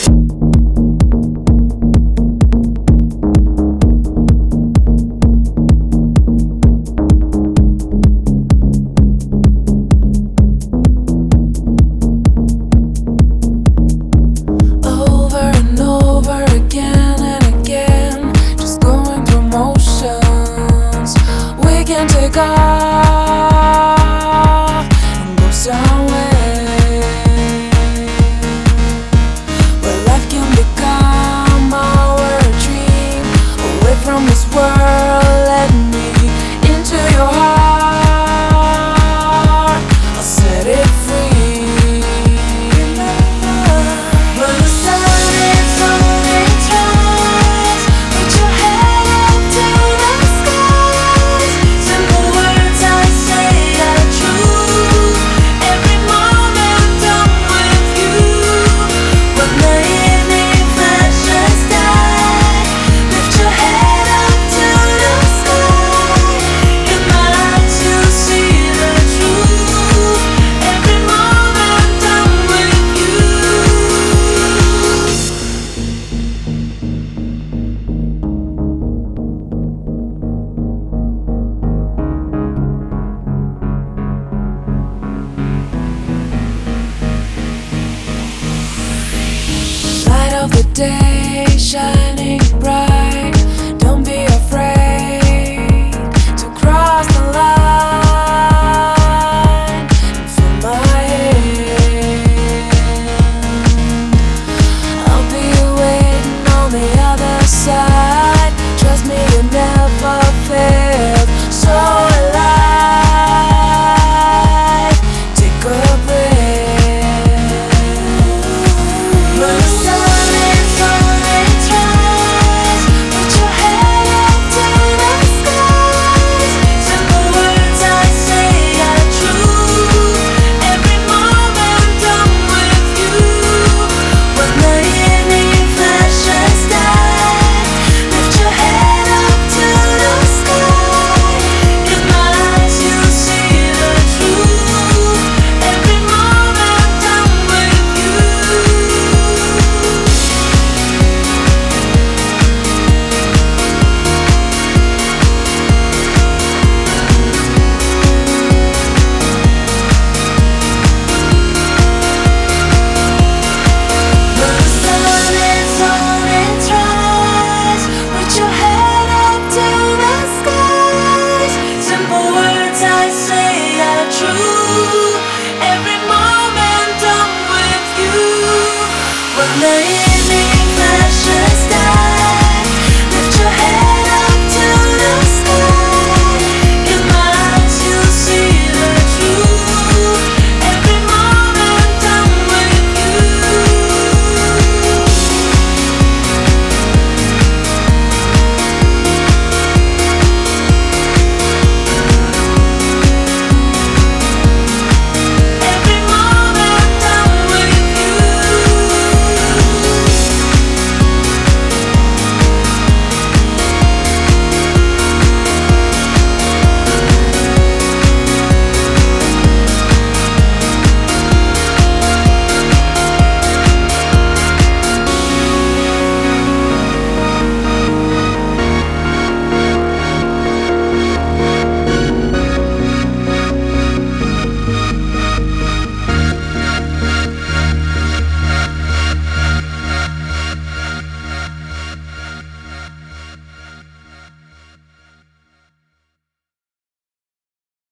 Take off and go somewhere where life can become our dream. Away from this world, let me into your heart. I'll set it free. When the sun is on its rise, put your head up to the skies. Simple words I say are true. Every moment I'm with you. When the evening flashes die, lift your head up to the sky. In my eyes you see the truth. Every moment I'm with you. Light of the day shining bright. Don't be afraid to cross the line and feel my hand. I'll be waiting on the other side. Trust me, you never failed. So alive, take a breath. When the sun is on its rise, put your head up to the skies. Simple words I say are true. Every moment I'm with you. When the evening flashes die, lift your head up to the sky. In my eyes you see the truth. Every moment I'm with you. When the sun is on its rise, put your head up to the skies. Simple words I say are true. Every moment I'm with you. When the evening